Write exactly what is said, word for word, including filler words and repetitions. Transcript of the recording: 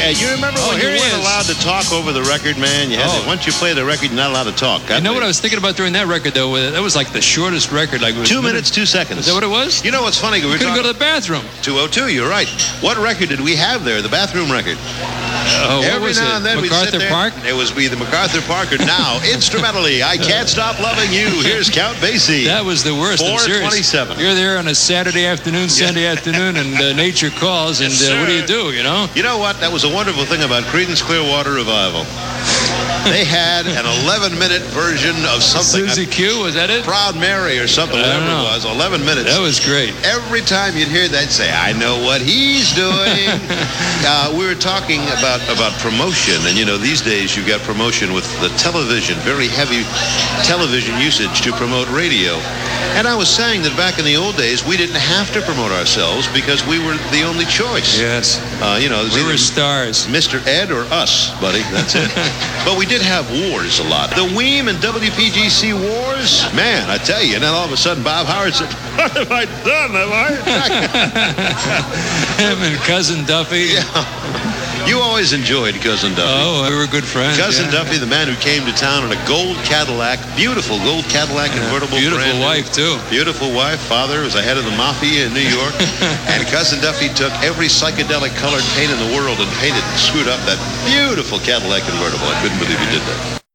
Yeah, you remember Oh, when here you he weren't is. allowed to talk over the record, man? You had Oh. to, once you play the record, you're not allowed to talk. You know what I was thinking about during that record, though? That was like the shortest record. Like it was Two minutes, two seconds. Is that what it was? You know what's funny? We were Couldn't talking go to the bathroom. two oh two, you're right. What record did we have there? The bathroom record. Oh, what Every was now it? and then we'd MacArthur sit there. Park? It was be the MacArthur Park. Or now, instrumentally, I Can't Stop Loving You. Here's Count Basie. That was the worst. I'm serious. four twenty-seven. You're there on a Saturday afternoon, Sunday afternoon, and uh, nature calls, and Yes, uh, what do sir. you do, you know? You know what? That was a wonderful thing about Creedence Clearwater Revival. They had an eleven-minute version of something. Susie Q, was that it? Proud Mary or something, I don't whatever know. it was. eleven minutes. That was great. Every time you'd hear that, say, I know what he's doing. uh, we were talking about, about promotion, and, you know, these days you've got promotion with the television, very heavy television usage to promote radio. And I was saying that back in the old days, we didn't have to promote ourselves because we were the only choice. Yes. Uh, you know, it was We either were stars. Mister Ed or us, buddy. That's it. But we did have wars a lot. The Weem and W P G C wars, man, I tell you. And then all of a sudden, Bob Howard said, "What have I done? Have I?" Him and Cousin Duffy. Yeah. You always enjoyed Cousin Duffy. Oh, we were good friends. Cousin yeah. Duffy, the man who came to town in a gold Cadillac, beautiful gold Cadillac convertible. Beautiful brand new. wife, too. Beautiful wife. Father was the head of the mafia in New York. And Cousin Duffy took every psychedelic colored paint in the world and painted and screwed up that beautiful Cadillac convertible. I couldn't believe he did that.